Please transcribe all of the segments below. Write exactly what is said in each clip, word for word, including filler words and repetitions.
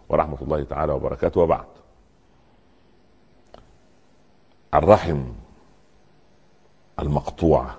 ورحمة الله تعالى وبركاته. وبعد، الرحم المقطوعة،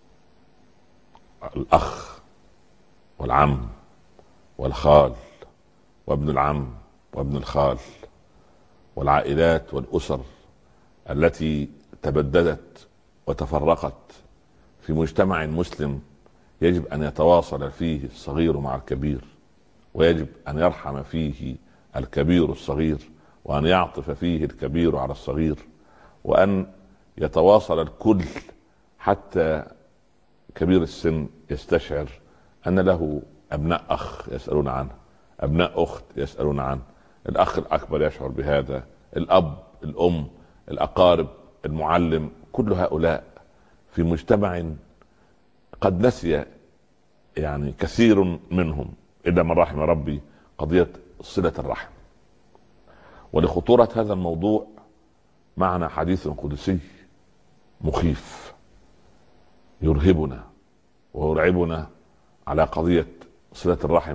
الأخ والعم والخال وابن العم وابن الخال، والعائلات والأسر التي تبددت وتفرقت في مجتمع مسلم، يجب أن يتواصل فيه الصغير مع الكبير، ويجب أن يرحم فيه الكبير الصغير، وأن يعطف فيه الكبير على الصغير، وأن يتواصل الكل حتى كبير السن يستشعر أن له أبناء أخ يسألون عنه، أبناء أخت يسألون عنه، الأخ الأكبر يشعر بهذا، الأب، الأم، الأقارب، المعلم، كل هؤلاء في مجتمع قد نسي يعني كثير منهم إلا من رحم ربي قضية صلة الرحم. ولخطورة هذا الموضوع معنا حديث قدسي مخيف يرهبنا ويرعبنا على قضية صلة الرحم،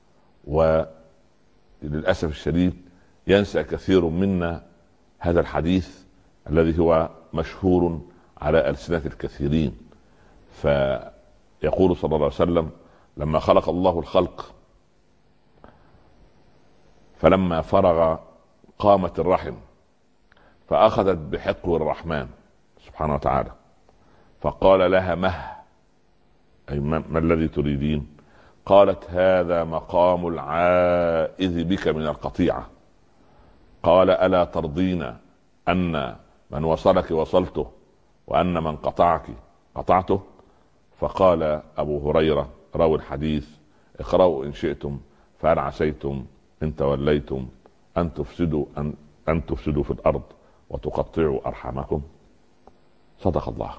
وللأسف الشديد ينسى كثير منا هذا الحديث الذي هو مشهور على ألسنة الكثيرين. فيقول صلى الله عليه وسلم: لما خلق الله الخلق فلما فرغ قامت الرحم فأخذت بحقو الرحمن سبحانه وتعالى، فقال لها: مه، أي ما الذي تريدين؟ قالت: هذا مقام العائذ بك من القطيعة. قال: ألا ترضين أن من وصلك وصلته وأن من قطعك قطعته؟ فقال أبو هريرة راوي الحديث: اقرأوا إن شئتم فهل عسيتم إن توليتم أن تفسدوا أن, أن تفسدوا في الأرض وتقطعوا أرحامكم. صدق الله.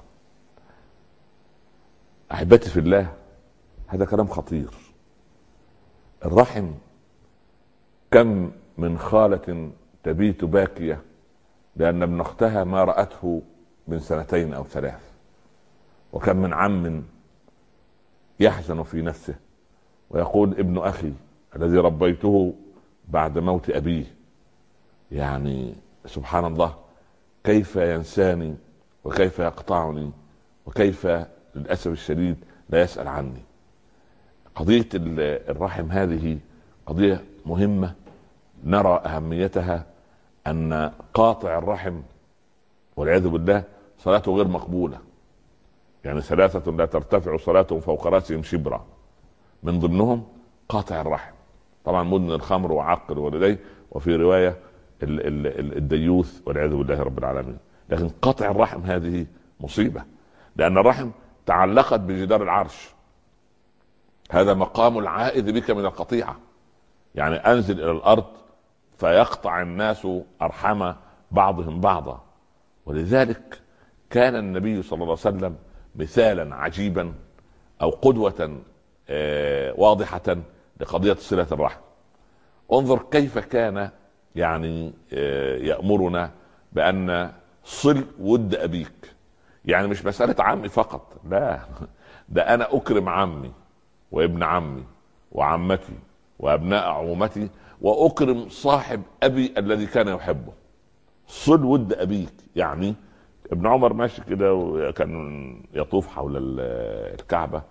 أحبتي في الله، هذا كلام خطير. الرحم، كم من خالة تبيت باكية لأن ابن أختها ما رأته من سنتين أو ثلاث، وكم من عم يحزن في نفسه ويقول: ابن أخي الذي ربيته بعد موت أبيه، يعني سبحان الله، كيف ينساني وكيف يقطعني وكيف للأسف الشديد لا يسأل عني. قضية الرحم هذه قضية مهمة نرى أهميتها، أن قاطع الرحم والعياذ بالله صلاته غير مقبولة. يعني ثلاثة لا ترتفع صلاتهم فوق رأسهم شبرا، من ضمنهم قاطع الرحم، طبعا مدمن الخمر وعاق الوالدين، وفي رواية الديوث والعياذ بالله رب العالمين. لكن قاطع الرحم هذه مصيبة، لأن الرحم تعلقت بجدار العرش. هذا مقام العائذ بك من القطيعة، يعني أنزل إلى الأرض فيقطع الناس أرحم بعضهم بعضا. ولذلك كان النبي صلى الله عليه وسلم مثالا عجيبا أو قدوة واضحة لقضية صلة الرحم. انظر كيف كان يعني يأمرنا بأن صل ود أبيك، يعني مش مسألة عمي فقط، لا، ده أنا أكرم عمي وابن عمي وعمتي وأبناء عمومتي، وأكرم صاحب أبي الذي كان يحبه. صل ود أبيك، يعني ابن عمر ماشي كده وكان يطوف حول الكعبة،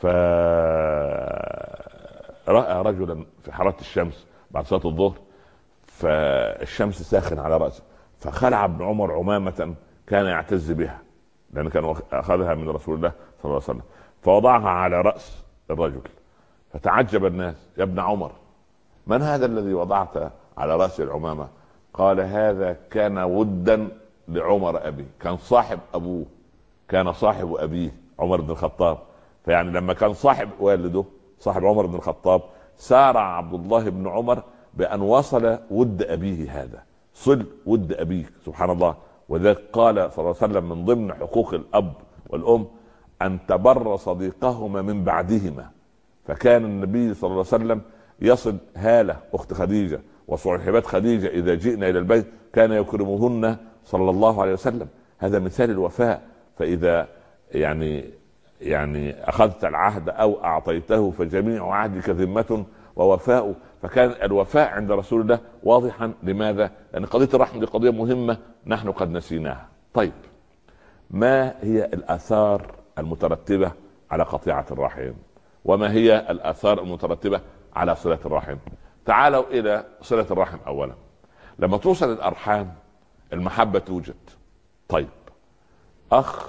فرأى رجلا في حرارة الشمس بعد صلاة الظهر، فالشمس ساخن على رأسه، فخلع ابن عمر عمامة كان يعتز بها لأنه كان أخذها من رسول الله صلى الله عليه وسلم، فوضعها على رأس الرجل، فتعجب الناس: يا ابن عمر، من هذا الذي وضعت على رأس العمامة؟ قال: هذا كان ودا لعمر أبي، كان صاحب أبوه، كان صاحب أبيه عمر بن الخطاب. فيعني لما كان صاحب والده صاحب عمر بن الخطاب، سارع عبد الله بن عمر بأن وصل ود أبيه هذا. صل ود أبيك، سبحان الله. وذلك قال صلى الله عليه وسلم من ضمن حقوق الأب والأم أن تبر صديقهما من بعدهما. فكان النبي صلى الله عليه وسلم يصل هالة أخت خديجة وصاحبات خديجة إذا جئنا إلى البيت كان يكرمهن صلى الله عليه وسلم. هذا مثال الوفاء. فإذا يعني يعني أخذت العهد أو أعطيته فجميع عهدك ذمة ووفاء، فكان الوفاء عند رسول الله واضحا. لماذا؟ لأن قضية الرحم دي قضية مهمة نحن قد نسيناها. طيب، ما هي الآثار المترتبة على قطيعة الرحم؟ وما هي الآثار المترتبة على صلة الرحم؟ تعالوا إلى صلة الرحم. أولا، لما توصل الأرحام المحبة توجد. طيب، أخ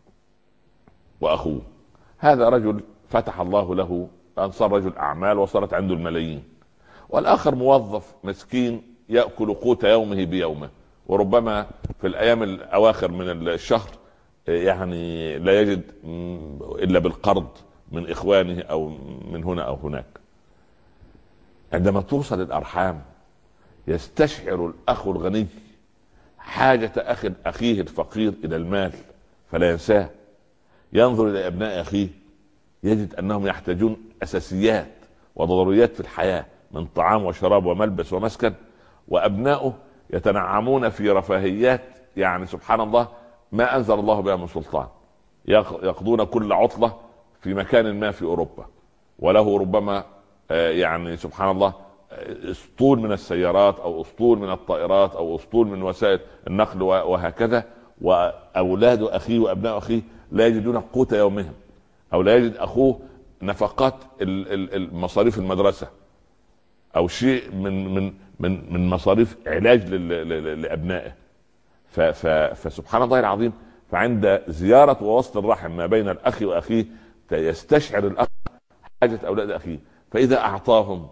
وأخوه، هذا رجل فتح الله له أن صار رجل أعمال وصارت عنده الملايين، والآخر موظف مسكين يأكل قوت يومه بيومه، وربما في الأيام الأواخر من الشهر يعني لا يجد إلا بالقرض من إخوانه أو من هنا أو هناك. عندما توصل الأرحام يستشعر الأخ الغني حاجة أخ أخيه الفقير إلى المال فلا ينساه. ينظر إلى أبناء أخيه يجد أنهم يحتاجون أساسيات وضروريات في الحياة من طعام وشراب وملبس ومسكن، وأبناؤه يتنعمون في رفاهيات يعني سبحان الله ما أنزل الله بها من سلطان. يقضون كل عطلة في مكان ما في أوروبا، وله ربما يعني سبحان الله اسطول من السيارات او اسطول من الطائرات او اسطول من وسائل النقل وهكذا، واولاد اخيه وابناء اخيه لا يجدون قوت يومهم، او لا يجد اخوه نفقات المصاريف المدرسه او شيء من من من من مصاريف علاج لابنائه. فسبحان الله العظيم، فعند زياره ووصل الرحم ما بين الاخ واخيه يستشعر الاخ حاجه اولاد اخيه، فاذا اعطاهم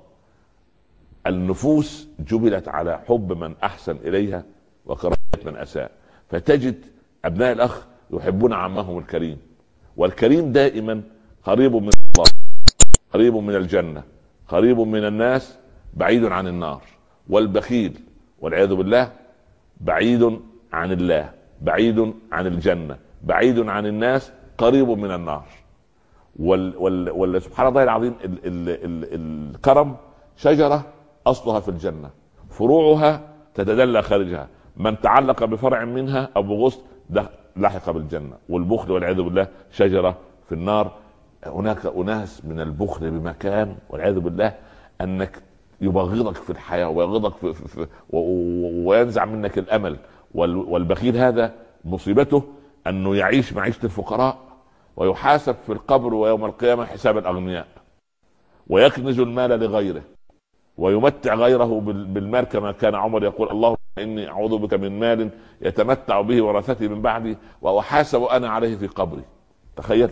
النفوس جبلت على حب من احسن اليها وكراهيه من اساء، فتجد ابناء الاخ يحبون عمهم الكريم، والكريم دائما قريب من الله، قريب من الجنه، قريب من الناس، بعيد عن النار. والبخيل والعياذ بالله بعيد عن الله، بعيد عن الجنه، بعيد عن الناس، قريب من النار. وال وال وال سبحان الله العظيم، ال ال ال الكرم شجره اصلها في الجنه، فروعها تتدلى خارجها، من تعلق بفرع منها او بغصن ده لحق بالجنه. والبخل والعياذ بالله شجره في النار. هناك اناس من البخل بمكان والعياذ بالله انك يبغضك في الحياه ويبغضك في في في وينزع منك الامل. والبخيل هذا مصيبته انه يعيش معيشه الفقراء ويحاسب في القبر ويوم القيامه حساب الاغنياء، ويكنز المال لغيره ويمتع غيره بالمال، كما كان عمر يقول اللهم اني اعوذ بك من مال يتمتع به ورثتي من بعدي واحاسب انا عليه في قبري. تخيل.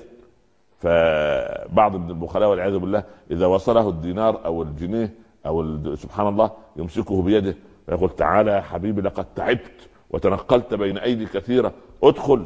فبعض البخلاء والعياذ بالله اذا وصله الدينار او الجنيه او سبحان الله يمسكه بيده ويقول تعالى يا حبيبي لقد تعبت وتنقلت بين ايدي كثيره، ادخل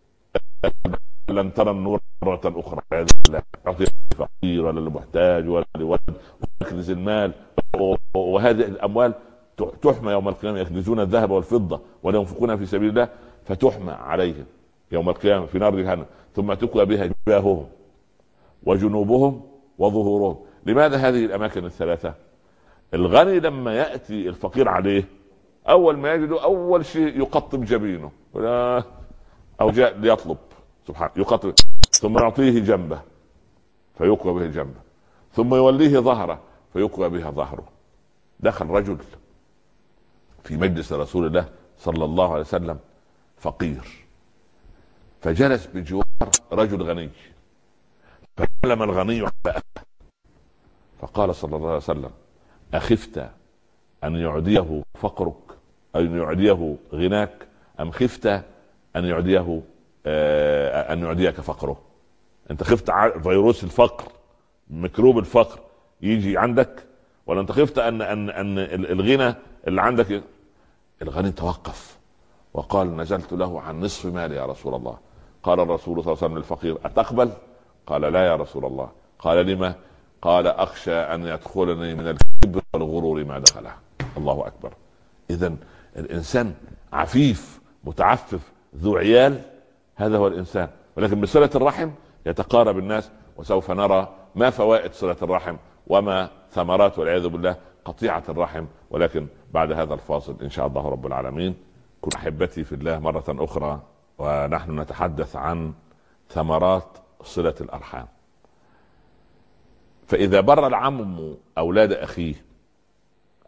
لن ترى النور مرة أخرى. لا تعطي الفقير ولا المحتاج ولا لولد، ويكنز المال، وهذه الأموال تحمى يوم القيامة. يكنزون الذهب والفضة ولا ينفقونها في سبيل الله فتحمى عليهم يوم القيامة في نار جهنم، ثم تكوى بها جباههم وجنوبهم وظهورهم. لماذا هذه الأماكن الثلاثة؟ الغني لما يأتي الفقير عليه أول ما يجده أول شيء يقطب جبينه ولا أو جاء ليطلب سبحان يقطب، ثم يعطيه جنبه فيقوى به جنبه، ثم يوليه ظهره فيقوى بها ظهره. دخل رجل في مجلس رسول الله صلى الله عليه وسلم فقير، فجلس بجوار رجل غني، فكلم الغني على فقال صلى الله عليه وسلم أخفت أن يعديه فقرك أن يعديه غناك أم خفت أن يعديه آه أن يعديك فقره؟ أنت خفت فيروس الفقر ميكروب الفقر يجي عندك، ولا أنت خفت أن أن أن الغنى اللي عندك؟ الغني توقف وقال نزلت له عن نصف مالي يا رسول الله. قال الرسول صلى الله عليه وسلم للفقير أتقبل؟ قال لا يا رسول الله. قال لما؟ قال أخشى أن يدخلني من الكبر والغرور ما دخله. الله أكبر. إذن الإنسان عفيف متعفف ذو عيال، هذا هو الإنسان. ولكن بصلة الرحم يتقارب الناس، وسوف نرى ما فوائد صلة الرحم وما ثمرات والعياذ بالله قطيعة الرحم، ولكن بعد هذا الفاصل إن شاء الله رب العالمين. كن أحبتي في الله مرة أخرى، ونحن نتحدث عن ثمرات صلة الأرحام. فإذا بر العم أولاد أخيه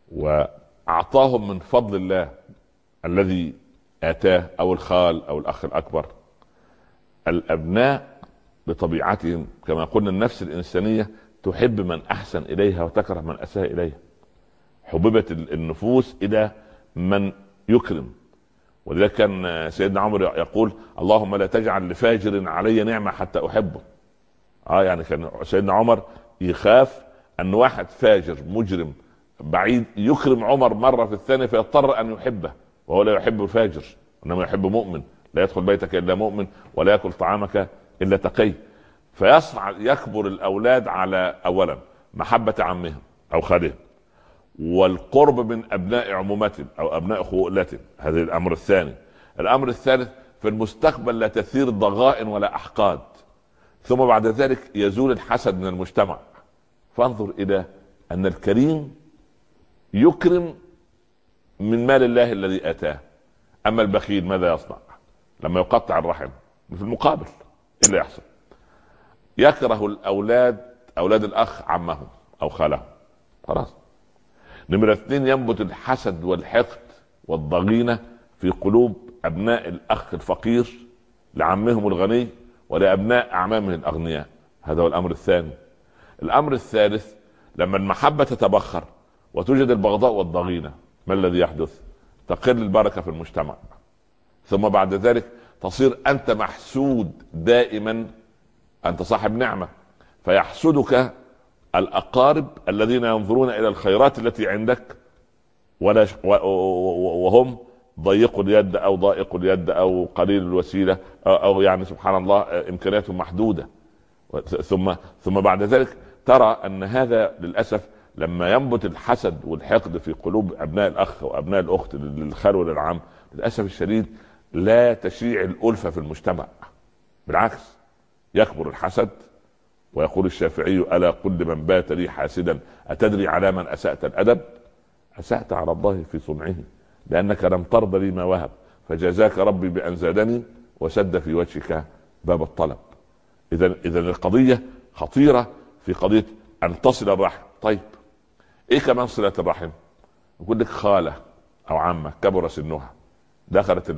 واعطاهم من فضل الله الذي اتاه، او الخال او الاخ الاكبر. الابناء بطبيعتهم كما قلنا النفس الانسانيه تحب من احسن اليها وتكره من اساء اليها. حببت النفوس الى من يكرم، ولذلك كان سيدنا عمر يقول اللهم لا تجعل لفاجر علي نعمه حتى احبه. اه يعني كان سيدنا عمر يخاف ان واحد فاجر مجرم بعيد يكرم عمر مره في الثانيه فيضطر ان يحبه، وهو لا يحب الفاجر انما يحب مؤمن. لا يدخل بيتك الا مؤمن ولا ياكل طعامك الا تقي. فيصعد يكبر الاولاد على اولا محبه عمهم او خالهم، والقرب من ابناء عمومتهم او ابناء خولتهم، هذا الامر الثاني. الامر الثالث في المستقبل لا تثير ضغائن ولا احقاد، ثم بعد ذلك يزول الحسد من المجتمع. فانظر الى ان الكريم يكرم من مال الله الذي اتاه. اما البخيل ماذا يصنع؟ لما يقطع الرحم في المقابل ايه اللي يحصل؟ يكره الاولاد اولاد الاخ عمهم او خالهم، خلاص. نمرة اثنين ينبت الحسد والحقد والضغينة في قلوب ابناء الاخ الفقير لعمهم الغني ولابناء اعمامه الاغنياء. هذا هو الامر الثاني. الامر الثالث لما المحبة تتبخر وتوجد البغضاء والضغينة، ما الذي يحدث؟ تقل البركة في المجتمع، ثم بعد ذلك تصير انت محسود دائما، انت صاحب نعمة فيحسدك الاقارب الذين ينظرون الى الخيرات التي عندك ولا ش... و... وهم ضيق اليد او ضائق اليد او قليل الوسيله او, أو يعني سبحان الله امكانياتهم محدوده. ثم ثم بعد ذلك ترى ان هذا للاسف لما ينبت الحسد والحقد في قلوب ابناء الاخ وابناء الاخت للخال وللعم، للاسف الشديد لا تشيع الالفه في المجتمع، بالعكس يكبر الحسد. ويقول الشافعي الا كل من بات لي حاسدا اتدري على من اسأت الادب؟ اسأت على الله في صنعه لانك لم ترضى لي ما وهب، فجزاك ربي بان زادني وسد في وجهك باب الطلب. اذا اذا القضيه خطيره في قضيه ان تصل الرحم. طيب ايه كمان صله الرحم؟ يقول لك خاله او عمه كبر سنها دخلت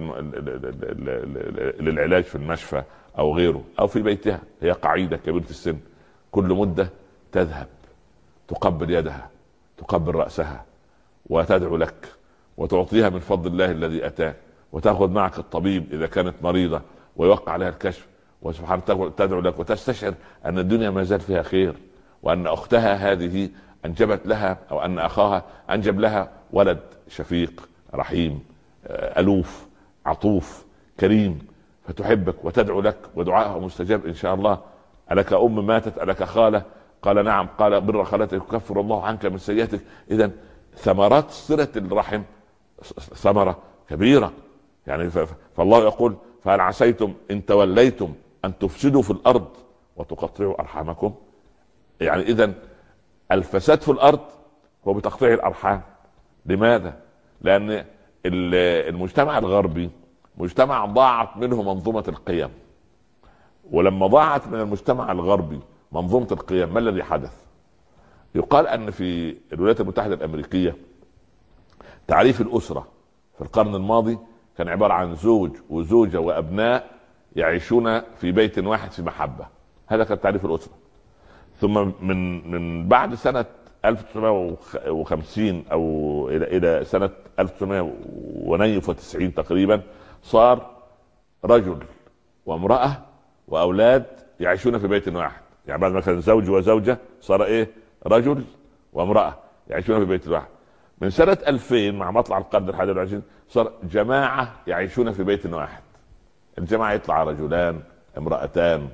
للعلاج في المشفى او غيره او في بيتها، هي قعيده كبيره السن، كل مده تذهب تقبل يدها تقبل راسها وتدعو لك وتعطيها من فضل الله الذي اتاك، وتاخذ معك الطبيب اذا كانت مريضه ويوقع عليها الكشف، وسبحان تدعو لك وتستشعر ان الدنيا ما زال فيها خير، وان اختها هذه انجبت لها او ان اخاها انجب لها ولد شفيق رحيم الوف عطوف كريم، فتحبك وتدعو لك ودعائها مستجاب ان شاء الله. ألك ام ماتت ألك خاله؟ قال نعم. قال بر خالتك يكفر الله عنك من سيئتك. اذا ثمرات صلة الرحم ثمرة كبيرة يعني. فالله يقول فهل عسيتم ان توليتم ان تفسدوا في الارض وتقطعوا ارحامكم؟ يعني اذا الفساد في الارض هو بتقطيع الارحام. لماذا؟ لان المجتمع الغربي مجتمع ضاعت منه منظومة القيم، ولما ضاعت من المجتمع الغربي منظومة القيم ما الذي حدث؟ يقال ان في الولايات المتحدة الامريكية تعريف الاسرة في القرن الماضي كان عبارة عن زوج وزوجة وابناء يعيشون في بيت واحد في محبة. هذا كان تعريف الاسرة. ثم من من بعد سنة ألف وتسعمائة وخمسين او الى الى سنة ألف وتسعمائة وتسعين تقريبا صار رجل وامرأة واولاد يعيشون في بيت واحد. يعني بعد ما كان زوج وزوجة صار ايه؟ رجل وامرأة يعيشون في بيت واحد. من سنة ألفين مع مطلع القرن الحادي والعشرين صار جماعة يعيشون في بيت واحد. الجماعة يطلع رجلان امرأتان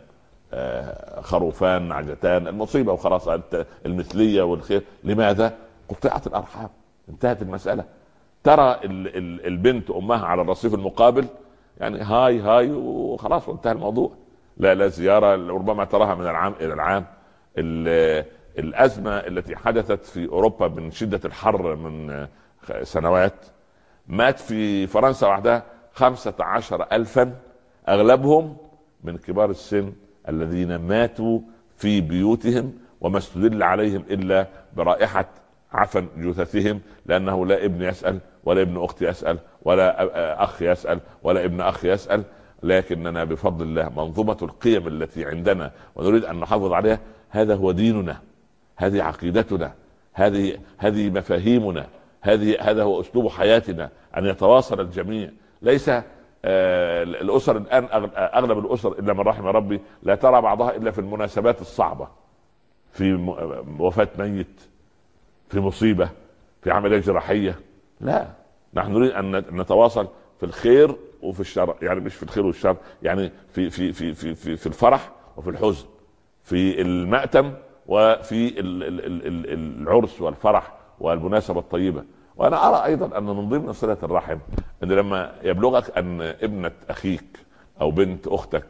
خروفان نعجتان، المصيبة وخلاص المثلية والخير. لماذا؟ قطعت الارحام، انتهت المسألة. ترى البنت امها على الرصيف المقابل يعني هاي هاي وخلاص وانتهى الموضوع. لا لا زيارة ربما تراها من العام الى العام. الازمة التي حدثت في اوروبا من شدة الحر من سنوات، مات في فرنسا وحدها خمسة عشر الفا اغلبهم من كبار السن الذين ماتوا في بيوتهم وما استدل عليهم الا برائحة عفن جثثهم، لأنه لا ابن يسأل ولا ابن أخت يسأل ولا أخ يسأل ولا ابن أخ يسأل، لكننا بفضل الله منظومة القيم التي عندنا ونريد أن نحافظ عليها، هذا هو ديننا، هذه عقيدتنا، هذه هذه مفاهيمنا، هذه هذا هو أسلوب حياتنا، أن يتواصل الجميع. ليس آه الأسر الآن أغلب الأسر إلا من رحم ربي لا ترى بعضها إلا في المناسبات الصعبة، في وفاة ميت، في مصيبة، في عملية جراحية. لا، نحن نريد أن نتواصل في الخير وفي الشر، يعني مش في الخير والشر، يعني في في في في في, في الفرح وفي الحزن، في المأتم وفي العرس والفرح والمناسبة الطيبة. وأنا أرى أيضا أن من ضمن صلة الرحم أن لما يبلغك أن ابنة أخيك أو بنت أختك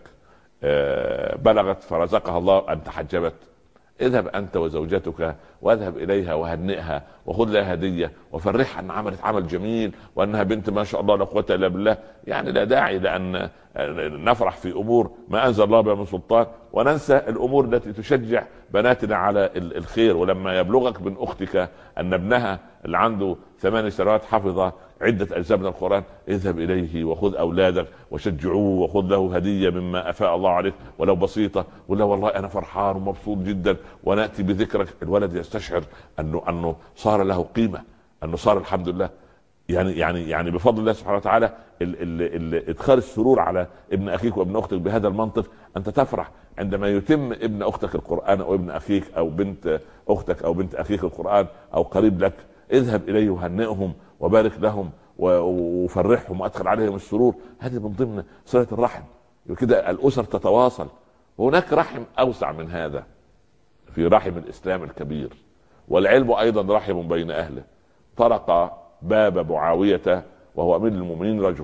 بلغت فرزقها الله أن تحجبت، اذهب أنت وزوجتك واذهب إليها وهنئها وخذ لها هدية وفرحها أن عملت عمل جميل وأنها بنت ما شاء الله لا قوة إلا بالله. يعني لا داعي لأن نفرح في أمور ما أنزل الله بها من سلطان وننسى الأمور التي تشجع بناتنا على الخير. ولما يبلغك من أختك أن ابنها اللي عنده ثمان سنوات حفظ عدة أجزاء من القرآن، اذهب إليه وخذ أولادك وشجعوه وخذ له هدية مما أفاء الله عليك ولو بسيطة، ولا والله أنا فرحان ومبسوط جدا ونأتي بذكرك. الولد يستشعر أنه أنه صار له قيمة، أنه صار الحمد لله. يعني يعني يعني بفضل الله سبحانه وتعالى ال ال ال ادخال السرور على ابن اخيك وابن اختك بهذا المنطق. انت تفرح عندما يتم ابن اختك القرآن او ابن اخيك او بنت اختك او بنت اخيك القرآن او قريب لك، اذهب اليه وهنئهم وبارك لهم وفرحهم وادخل عليهم السرور. هذه من ضمن صلة الرحم. كده الاسر تتواصل. وهناك رحم اوسع من هذا، في رحم الاسلام الكبير، والعلم ايضا رحم بين اهله. طرق باب معاوية وهو امير المؤمنين رجل،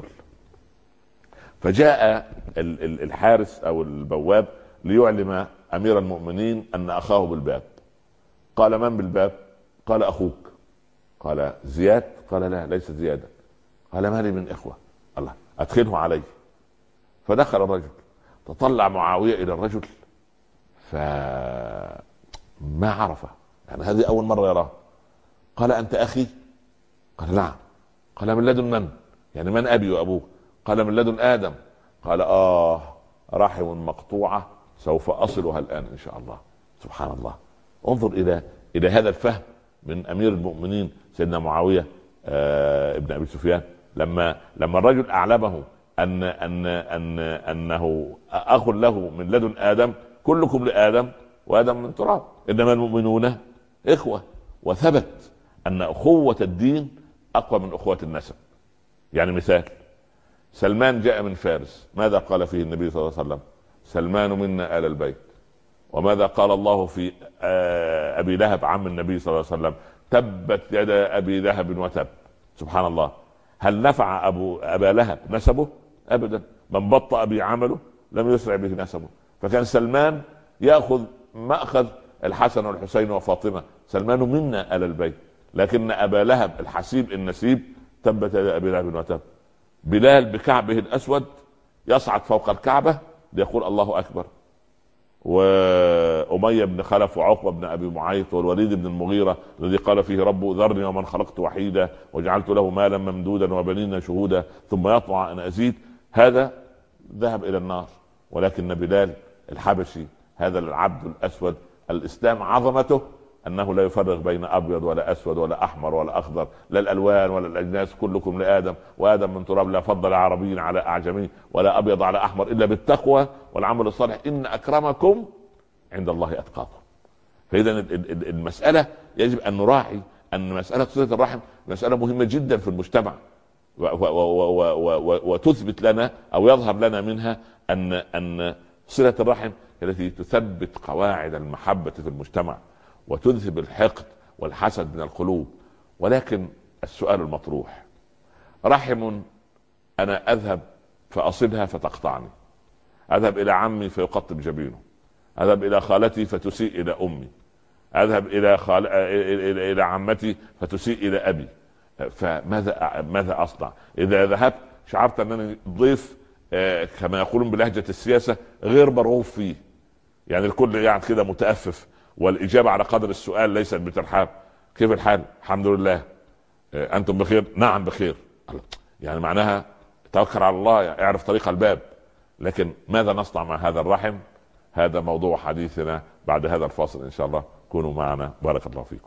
فجاء الحارس او البواب ليعلم امير المؤمنين ان اخاه بالباب. قال من بالباب؟ قال اخوك. قال زياد؟ قال لا ليس زيادا. قال ما لي من اخوة؟ الله، ادخله عليه. فدخل الرجل، تطلع معاوية الى الرجل فما عرفه، يعني هذه اول مرة يراه. قال انت اخي؟ قال نعم. قال من لدن من؟ يعني من ابي وابوه؟ قال من لدن ادم. قال اه رحم مقطوعة سوف اصلها الان ان شاء الله. سبحان الله. انظر الى الى هذا الفهم من امير المؤمنين سيدنا معاوية آه ابن ابي سفيان، لما لما الرجل اعلمه ان ان ان انه اخ له من لدن ادم. كلكم لادم وادم من تراب، انما المؤمنون اخوة. وثبت ان اخوة الدين اقوى من اخوة النسب. يعني مثال، سلمان جاء من فارس، ماذا قال فيه النبي صلى الله عليه وسلم؟ سلمان منا آل البيت. وماذا قال الله في ابي لهب عم النبي صلى الله عليه وسلم؟ تبت يدا ابي لهب وتب. سبحان الله. هل نفع ابو ابا لهب نسبه؟ ابدا. من بطأ به عمله لم يسرع به نسبه. فكان سلمان ياخذ ماخذ الحسن والحسين وفاطمه، سلمان منا آل البيت. لكن ابا لهب الحسيب النسيب تبت يدا ابي لهب وتب. بلال بكعبه الاسود يصعد فوق الكعبه ليقول الله اكبر. وأمية بن خلف وعقبة بن أبي معيط والوليد بن المغيرة الذي قال فيه رب ذرني ومن خلقت وحيدا وجعلت له مالا ممدودا وبنين شهودا ثم يطمع أن أزيد، هذا ذهب إلى النار. ولكن بلال الحبشي هذا العبد الأسود، الإسلام عظمته أنه لا يفرق بين أبيض ولا أسود ولا أحمر ولا أخضر، لا الألوان ولا الأجناس، كلكم لآدم وآدم من تراب. لا فضل عربي على أعجمي ولا أبيض على أحمر إلا بالتقوى والعمل الصالح، إن أكرمكم عند الله أتقاكم. فإذا المسألة يجب أن نراعي أن مسألة صلة الرحم مسألة مهمة جدا في المجتمع، وتثبت لنا أو يظهر لنا منها أن أن صلة الرحم التي تثبت قواعد المحبة في المجتمع وتذهب الحقد والحسد من القلوب. ولكن السؤال المطروح، رحم أنا أذهب فأصلها فتقطعني، أذهب إلى عمي فيقطب جبينه، أذهب إلى خالتي فتسيء إلى أمي، أذهب إلى خال... إلى... إلى عمتي فتسيء إلى أبي، فماذا ماذا أصنع؟ إذا ذهبت شعرت أنني ضيف آه كما يقولون بلهجة السياسة غير مرغوب فيه، يعني الكل يعني كده متأفف والإجابة على قدر السؤال ليست بترحاب. كيف الحال؟ الحمد لله. انتم بخير؟ نعم بخير. يعني معناها توكل على الله، اعرف طريق الباب. لكن ماذا نصنع مع هذا الرحم؟ هذا موضوع حديثنا بعد هذا الفاصل ان شاء الله. كونوا معنا، بارك الله فيكم.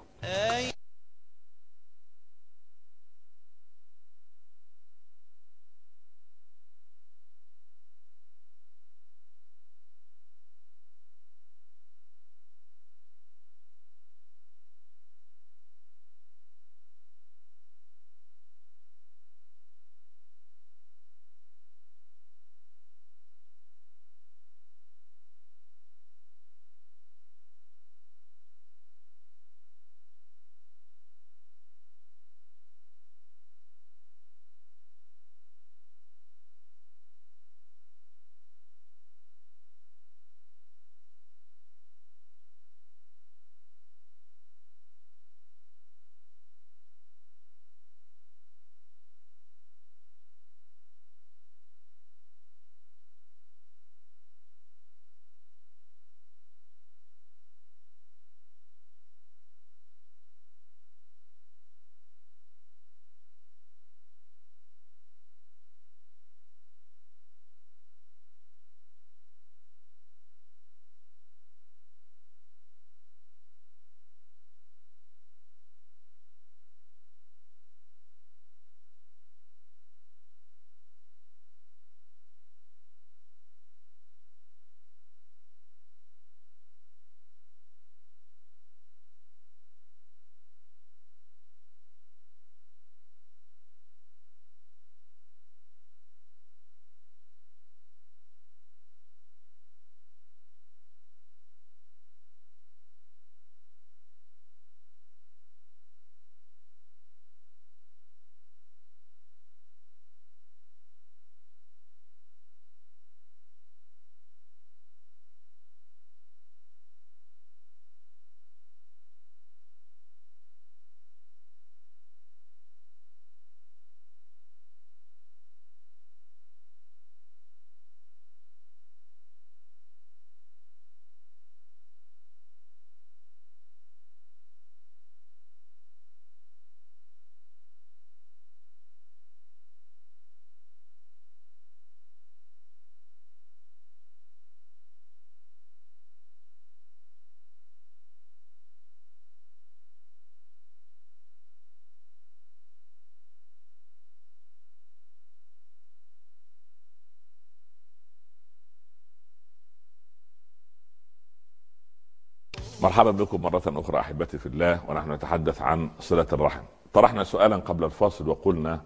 مرحبا بكم مرة أخرى أحبتي في الله، ونحن نتحدث عن صلة الرحم. طرحنا سؤالا قبل الفاصل وقلنا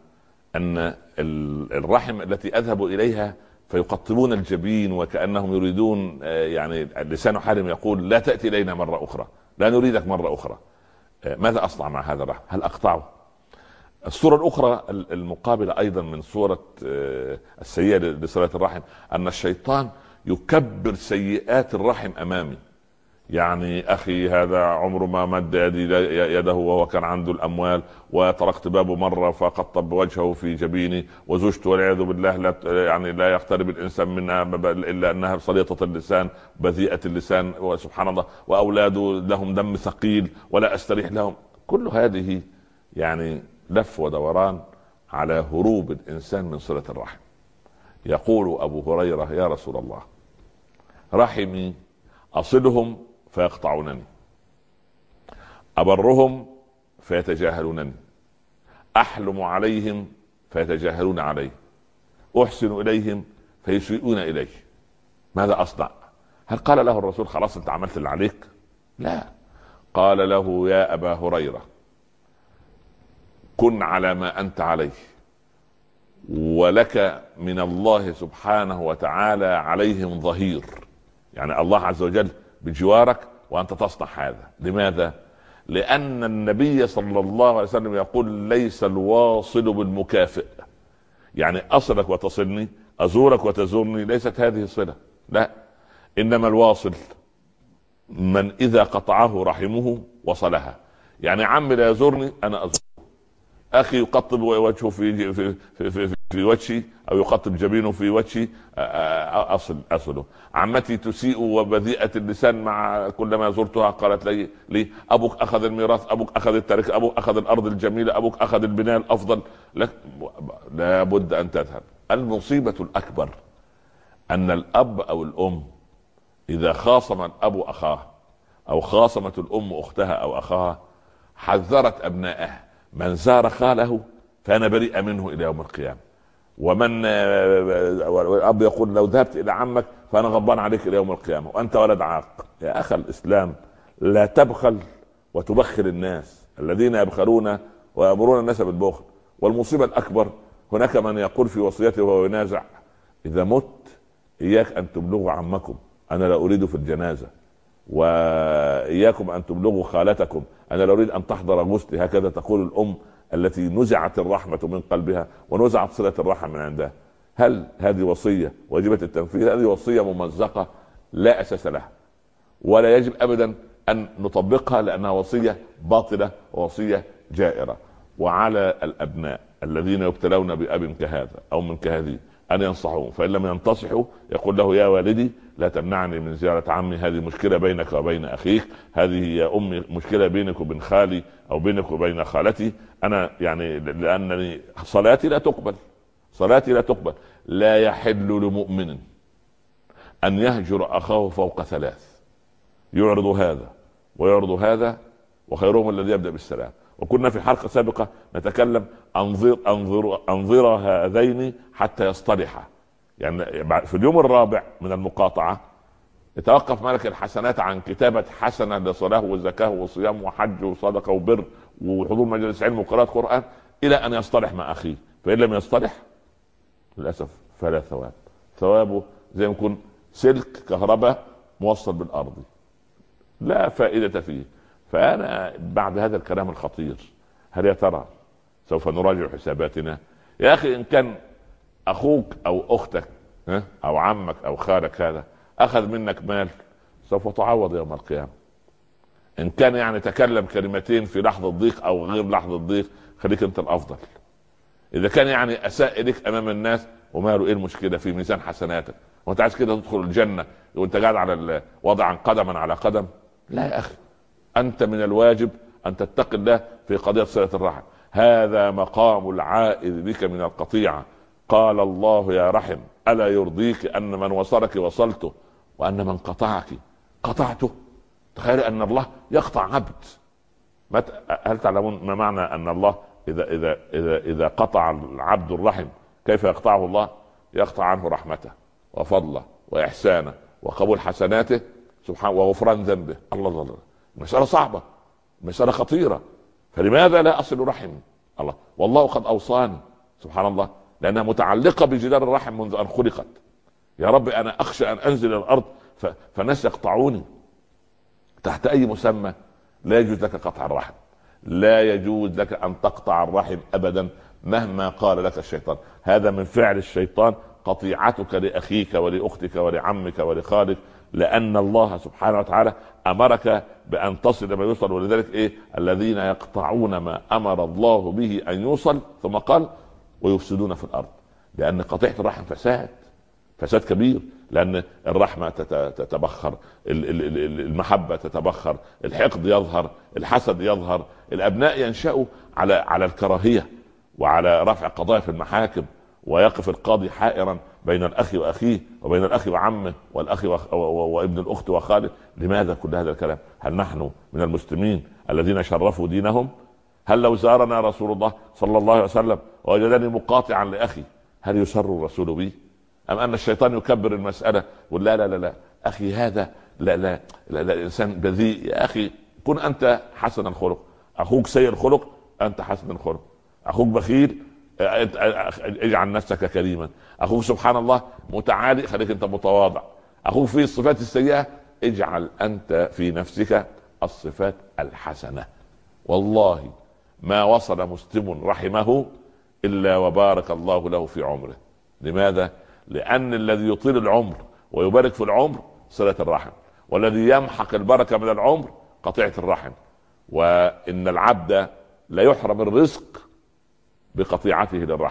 أن الرحم التي أذهب إليها فيقطبون الجبين وكأنهم يريدون، يعني لسان حالهم يقول لا تأتي إلينا مرة أخرى، لا نريدك مرة أخرى. ماذا أصنع مع هذا الرحم؟ هل أقطعه؟ الصورة الأخرى المقابلة أيضا من صورة السيئة لصلة الرحم أن الشيطان يكبر سيئات الرحم أمامي. يعني أخي هذا عمره ما مد يده وهو كان عنده الأموال، وطرقت بابه مرة فقطب وجهه في جبيني، وزوجته والعياذ بالله لا يعني لا يقترب الإنسان منها إلا أنها سليطة اللسان بذيئة اللسان، وسبحان الله، وأولاده لهم دم ثقيل ولا أستريح لهم. كل هذه يعني لف ودوران على هروب الإنسان من صلة الرحم. يقول أبو هريرة: يا رسول الله، رحمي أصلهم فيقطعونني، أبرهم فيتجاهلونني، أحلم عليهم فيتجاهلون علي، أحسن إليهم فيسيئون إلي، ماذا أصنع؟ هل قال له الرسول خلاص أنت عملت اللي عليك؟ لا، قال له: يا أبا هريرة، كن على ما أنت عليه، ولك من الله سبحانه وتعالى عليهم ظهير. يعني الله عز وجل بجوارك وأنت تصنع هذا. لماذا؟ لأن النبي صلى الله عليه وسلم يقول: ليس الواصل بالمكافئ. يعني أصلك وتصلني، أزورك وتزورني، ليست هذه صلة، لا، إنما الواصل من إذا قطعه رحمه وصلها. يعني عمي لا يزورني أنا أزور، أخي يقطب وجهه في في في, في, في في وجهي او يقطب جبينه في وجهي اصل اصله. عمتي تسيء وبذيئة اللسان مع كلما زرتها قالت لي لي ابوك اخذ الميراث، ابوك اخذ التركه، ابوك اخذ الارض الجميله، ابوك اخذ البناء الافضل لك. لابد ان تذهب. المصيبة الاكبر ان الاب او الام اذا خاصم الاب اخاه او خاصمت الام اختها او اخاها حذرت ابنائها: من زار خاله فانا بريء منه الى يوم القيامه، ومن الاب يقول: لو ذهبت الى عمك فانا غضبان عليك الى يوم القيامه وانت ولد عاق. يا اخي الاسلام لا تبخل وتبخل الناس الذين يبخلون ويامرون الناس بالبخل. والمصيبه الاكبر هناك من يقول في وصيته وهو ينازع: اذا مت اياك ان تبلغوا عمكم، انا لا اريد في الجنازه، واياكم ان تبلغوا خالتكم، انا لا اريد ان تحضر غسلي. هكذا تقول الام التي نزعت الرحمه من قلبها ونزعت صله الرحم من عندها. هل هذه وصيه واجبه التنفيذ؟ هذه وصيه ممزقه لا اساس لها، ولا يجب ابدا ان نطبقها لانها وصيه باطله ووصيه جائره. وعلى الابناء الذين يبتلون باب كهذا او من كهذه ان ينصحوه، فان لم ينتصحوا يقول له: يا والدي لا تمنعني من زيارة عمي، هذه مشكلة بينك وبين اخيك، هذه يا امي مشكلة بينك وبين خالي او بينك وبين خالتي، انا يعني لانني صلاتي لا تقبل، صلاتي لا تقبل. لا يحل لمؤمن ان يهجر اخاه فوق ثلاث، يعرض هذا ويعرض هذا، وخيرهم الذي يبدأ بالسلام. وكنا في حلقة سابقة نتكلم: انظر انظر انظر هذين حتى يصطلحا. يعني في اليوم الرابع من المقاطعة يتوقف ملك الحسنات عن كتابة حسنة لصلاة وزكاة وصيام وحج وصدقة وبر وحضور مجلس علم وقراءة قرآن إلى أن يصطلح مع أخيه. فإن لم يصطلح للأسف فلا ثواب، ثوابه زي ما يكون سلك كهرباء موصل بالأرض، لا فائدة فيه. فأنا بعد هذا الكلام الخطير هل يا ترى سوف نراجع حساباتنا؟ يا أخي إن كان أخوك أو أختك أو عمك أو خالك هذا أخذ منك مال سوف تعوض يوم القيامة. إن كان يعني تكلم كلمتين في لحظة ضيق أو غير لحظة ضيق خليك أنت الأفضل. إذا كان يعني أساء إليك أمام الناس وماله، إيه المشكلة؟ في ميزان حسناتك. وأنت عايز كده تدخل الجنة وأنت قاعد على وضعا قدما على قدم؟ لا يا أخي، أنت من الواجب أن تتقي الله في قضية صلة الرحم. هذا مقام العائذ بك من القطيعة. قال الله: يا رحم ألا يرضيك أن من وصلك وصلته وأن من قطعك قطعته؟ تخيل أن الله يقطع عبد. هل تعلمون ما معنى أن الله إذا إذا إذا إذا قطع العبد الرحم كيف يقطعه الله؟ يقطع عنه رحمته وفضله وإحسانه وقبول حسناته سبحانه وغفران ذنبه. الله الله الله، مسألة صعبة، مسألة خطيرة. فلماذا لا أصل رحم الله؟ والله قد أوصاني سبحان الله، لأنها متعلقة بجدار الرحم منذ أن خلقت. يا رب أنا أخشى أن أنزل إلى الأرض فناس يقطعوني تحت أي مسمى. لا يجوز لك قطع الرحم، لا يجوز لك أن تقطع الرحم أبدا مهما قال لك الشيطان. هذا من فعل الشيطان، قطيعتك لأخيك ولأختك ولعمك ولخالك، لأن الله سبحانه وتعالى أمرك بأن تصل ما يوصل. ولذلك إيه؟ الذين يقطعون ما أمر الله به أن يوصل، ثم قال: ويفسدون في الأرض. لأن قطيعة الرحم فساد، فساد كبير، لأن الرحمة تتبخر، المحبة تتبخر، الحقد يظهر، الحسد يظهر، الأبناء ينشأوا على على الكراهية وعلى رفع قضايا في المحاكم، ويقف القاضي حائرا بين الأخ وأخيه وبين الأخ وعمه والأخ وابن الأخت وخاله. لماذا كل هذا الكلام؟ هل نحن من المسلمين الذين شرفوا دينهم؟ هل لو زارنا رسول الله صلى الله عليه وسلم ووجدني مقاطعا لأخي هل يسر الرسول بي؟ أم أن الشيطان يكبر المسألة ولا لا لا لا أخي هذا لا لا لا, لا إنسان بذيء. يا أخي كن أنت حسن الخلق، أخوك سيء الخلق أنت حسن الخلق. أخوك بخيل اجعل نفسك كريما. أخوك سبحان الله متعالي خليك أنت متواضع. أخوك فيه الصفات السيئة اجعل أنت في نفسك الصفات الحسنة. والله ما وصل مسلم رحمه إلا وبارك الله له في عمره. لماذا؟ لأن الذي يطيل العمر ويبارك في العمر صلة الرحم، والذي يمحق البركة من العمر قطيعة الرحم. وإن العبد لا يحرم الرزق بقطيعته للرحم،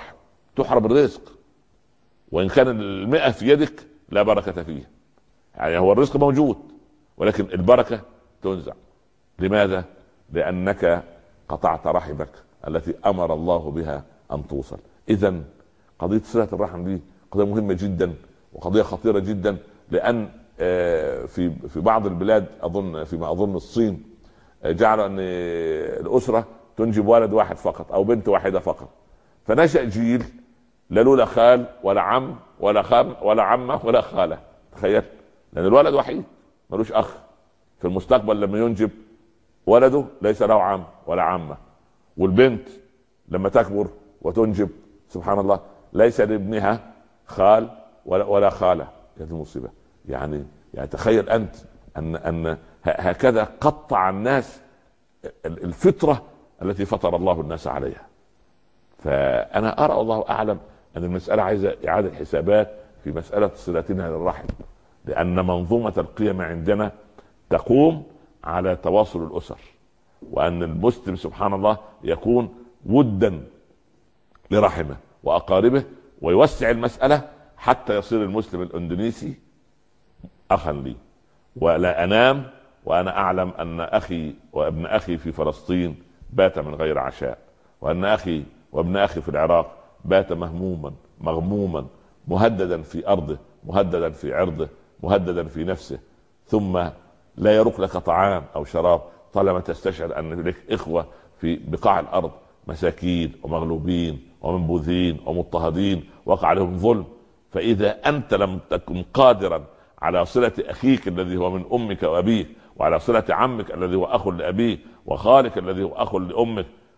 تحرم الرزق، وان كان المئة في يدك لا بركة فيه. يعني هو الرزق موجود ولكن البركة تنزع. لماذا؟ لأنك قطعت رحمك التي أمر الله بها أن توصل. إذن قضية صلة الرحم دي قضية مهمة جدا وقضية خطيرة جدا، لأن في في بعض البلاد، أظن فيما أظن الصين، جعلوا أن الأسرة تنجب ولد واحد فقط أو بنت واحدة فقط، فنشأ جيل لا له لا خال ولا عم ولا خام ولا عمة ولا خالة. تخيل، لأن الولد وحيد ملوش أخ. في المستقبل لما ينجب ولده ليس له عم ولا عمة، والبنت لما تكبر وتنجب سبحان الله ليس لابنها خال ولا ولا خالة. هذه المصيبة. يعني يعني تخيل أنت أن أن هكذا قطع الناس الفطرة التي فطر الله الناس عليها. فأنا أرى والله أعلم أن المسألة عايزة إعادة حسابات في مسألة صلتنا للرحم، لأن منظومة القيم عندنا تقوم على تواصل الأسر، وأن المسلم سبحان الله يكون ودا لرحمه وأقاربه، ويوسع المسألة حتى يصير المسلم الإندونيسي أخا لي، ولا أنام وأنا أعلم أن أخي وابن أخي في فلسطين بات من غير عشاء، وأن أخي وابن أخي في العراق بات مهموما مغموما مهددا في أرضه، مهددا في عرضه، مهددا في نفسه، ثم لا يرق لك طعام أو شراب طالما تستشعر أن لك إخوة في بقاع الأرض مساكين ومغلوبين ومنبوذين ومضطهدين وقع عليهم ظلم. فإذا أنت لم تكن قادرا على صلة أخيك الذي هو من أمك وأبيك، وعلى صلة عمك الذي هو أخ لأبيك، وخالك الذي هو أخ لأمك،